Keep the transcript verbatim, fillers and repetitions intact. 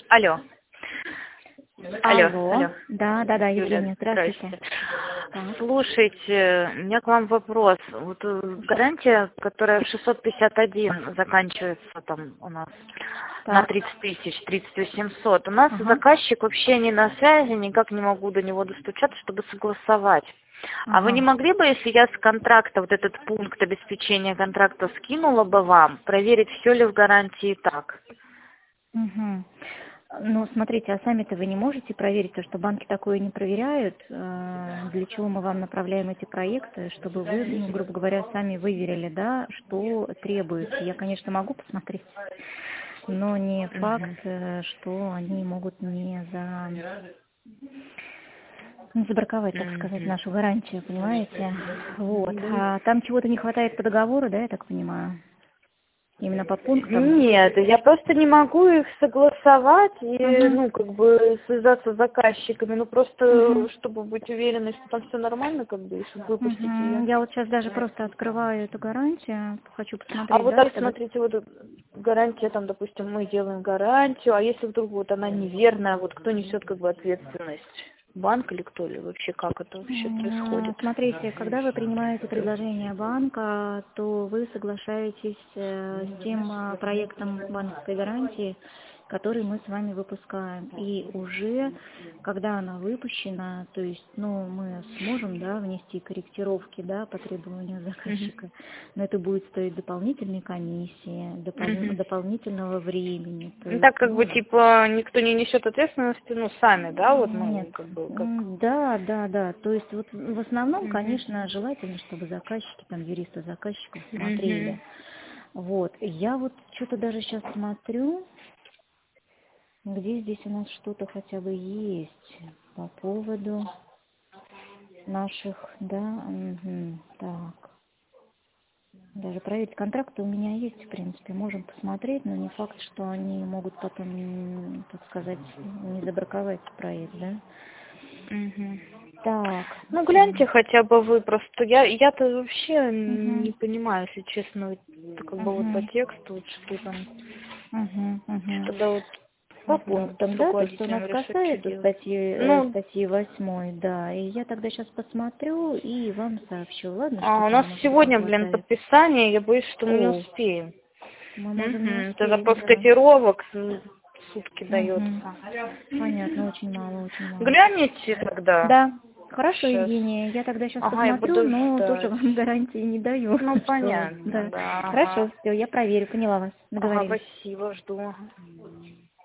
Алло. Алло, Алло. алло. Да, да, да, Юля, Евгения, здравствуйте. здрасте. Так. Слушайте, у меня к вам вопрос. Вот э, гарантия, которая в шестьсот пятьдесят один заканчивается там у нас на Так. тридцать тысяч, тридцать восемьсот. У нас Ага. заказчик вообще не на связи, никак не могу до него достучаться, чтобы согласовать. А вы не Ага. могли бы, если я с контракта, вот этот пункт обеспечения контракта скинула бы вам, проверить, все ли в гарантии так? Угу. Ну, смотрите, а сами-то вы не можете проверить, то, что банки такое не проверяют, э, для чего мы вам направляем эти проекты, чтобы вы, ну, грубо говоря, сами выверили, да, что требуется. Я, конечно, могу посмотреть, но не факт, Мгм. э, что они могут не за... не забраковать, так сказать, Мгм. нашу гарантию, понимаете? Вот. Да. А там чего-то не хватает по договору, да, я так понимаю? Именно по пунктам? Нет, я просто не могу их согласовать и, Угу. ну, как бы связаться с заказчиками, ну, просто Угу. чтобы быть уверенной, что там все нормально, как бы, и чтобы выпустить ее. Угу. Я вот сейчас даже просто открываю эту гарантию, хочу А посмотреть, вот да, так, это вот... смотрите, вот гарантия, там, допустим, мы делаем гарантию, а если вдруг вот она неверная, вот кто несет, как бы, ответственность? Банк или кто, или вообще как это вообще М, происходит? Смотрите, когда вы принимаете предложение банка, то вы соглашаетесь э, с тем э, проектом банковской гарантии, который мы с вами выпускаем. И уже, когда она выпущена, то есть, ну, мы сможем, да, внести корректировки, да, по требованию Мгм. заказчика, но это будет стоить дополнительной комиссии, допол- Мгм. дополнительного времени, то Ну, есть, так, как бы, ну, типа, никто не несет ответственности, ну, сами, да, вот, нет, ну, как бы, как... М, да, да, да. То есть вот в основном, Мгм. конечно, желательно, чтобы заказчики, там юристы заказчиков Мгм. смотрели. Вот. Я вот что-то даже сейчас смотрю, где здесь у нас что-то хотя бы есть по поводу наших, да, мгм, так. Даже проверить контракты у меня есть, в принципе, можем посмотреть, но не факт, что они могут потом, м, так сказать, не забраковать проект, да. Мгм. Так. Ну, гляньте хотя бы вы, просто я, я-то вообще Угу. не понимаю, если честно, вот, как бы вот по Угу. тексту, вот, что там, Угу, угу. когда вот по По пунктам пунктам, да, то, что у нас руководителям решать, что касается делать. статьи, э, Ну, статьи восьмой, да, и я тогда сейчас посмотрю и вам сообщу, ладно, что а у там, нас может быть, не сегодня, блин, хватает. подписание, я боюсь, что мы не О, успеем. мы можем Угу. не Это успеть, запуск да. котировок м, сутки Угу. дается. Понятно, очень мало, очень мало. Гляните тогда. Да, хорошо, Сейчас. Евгения, я тогда сейчас Ага, я посмотрю, буду но тоже ждать. вам гарантии не даю, Ну, что, понятно, да. да, Хорошо, ага. все, я проверю, поняла вас, Ага, договорились. спасибо, жду. Ага.